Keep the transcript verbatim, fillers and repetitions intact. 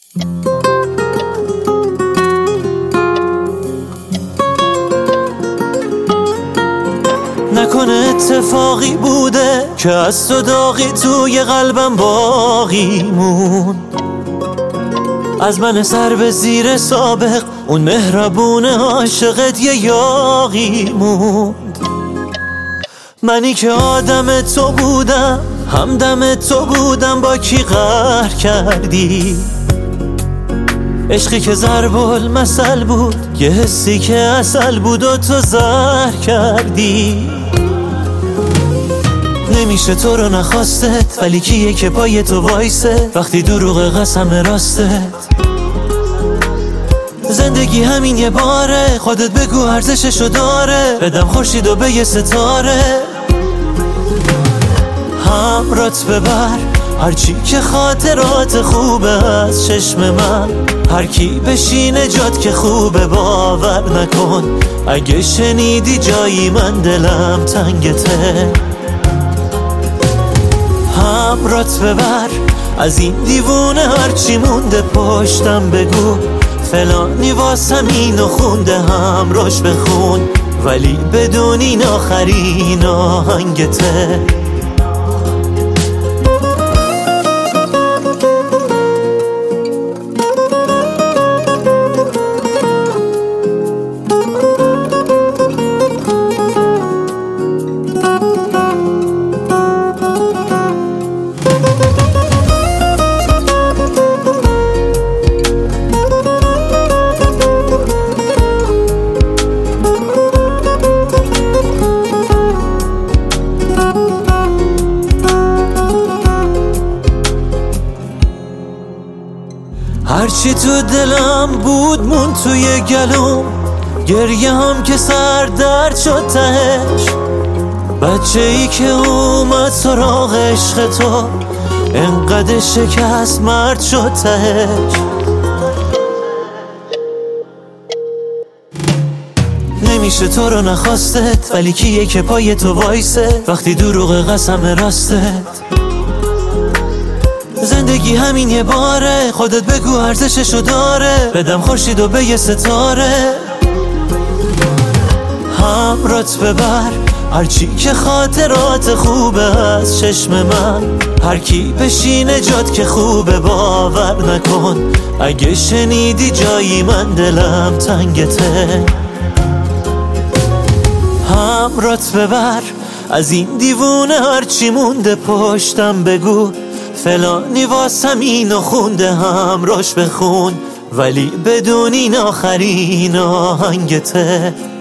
نکنه اتفاقی بوده که از تو داغی توی قلبم باقی موند، از من سر به زیر سابق اون مهربون عاشقت یه یاغی موند. منی که آدم تو بودم، همدم تو بودم، با کی قهر کردی؟ عشقی که ضرب المثل بود، یه حسی که عسل بود و تو زهر کردی. نمیشه تو رو نخواستت، ولی کیه که پای تو وایسه وقتی دروغ قسم راستت؟ زندگی همین یه باره، خودت بگو ارزششو داره، بدم خورشید و به یه ستاره. همرات ببر هرچی که خاطرات خوبه از چشم من، هر کی بشینه جات که خوبه باور نکن، اگه شنیدی جایی من دلم تنگته. همرات ببر از این دیوونه هرچی مونده پشتم بگو، فلانی واسم اینو خونده همراش بخون، ولی بدون این آخرین آهنگته. هرچی تو دلم بود مون توی گلوم، گریه هم که سر درد شد تهش. بچه ای که اومد سراغ عشق تو، انقدر شکست مرد شد تهش. نمیشه تو رو نخواستت، ولی کیه که پای تو وایسه وقتی دروغ قسم راستت؟ زندگی همین یه باره، خودت بگو ارزششو داره، بدم خورشید و به یه ستاره. همرات ببر هرچی که خاطرات خوبه از چشم من، هر کی بشینه جات که خوبه باور نکن، اگه شنیدی جایی من دلم تنگته. همرات ببر از این دیوونه هرچی مونده پشتم بگو، فلانی واسم اینو خونده همراش بخون، ولی بدون این آخرین آهنگته.